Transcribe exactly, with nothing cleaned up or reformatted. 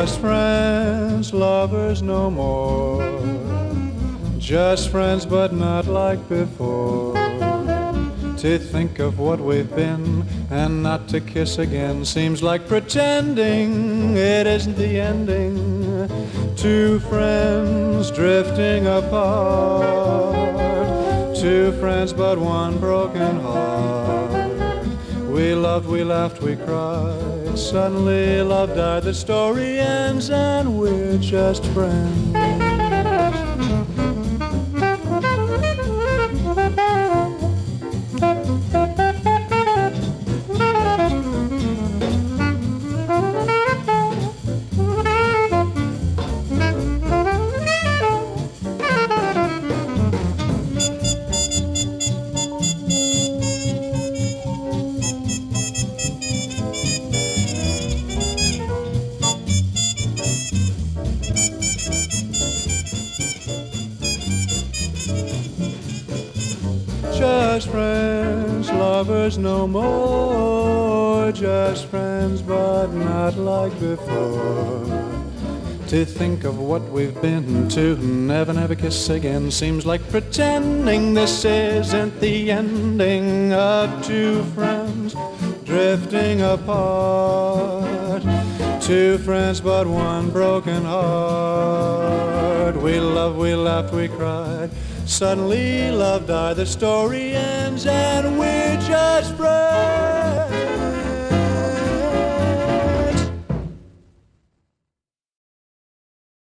Just friends, lovers no more. Just friends but not like before. To think of what we've been and not to kiss again seems like pretending it isn't the ending. Two friends drifting apart. Two friends but one broken heart. We loved, we laughed, we cried. Suddenly love died, the story ends and we're just friends. Just friends, lovers no more. Just friends but not like before. To think of what we've been to, never, never kiss again seems like pretending this isn't the ending of two friends drifting apart. Two friends but one broken heart. We loved, we laughed, we cried. Suddenly love died, the story ends and we're just friends.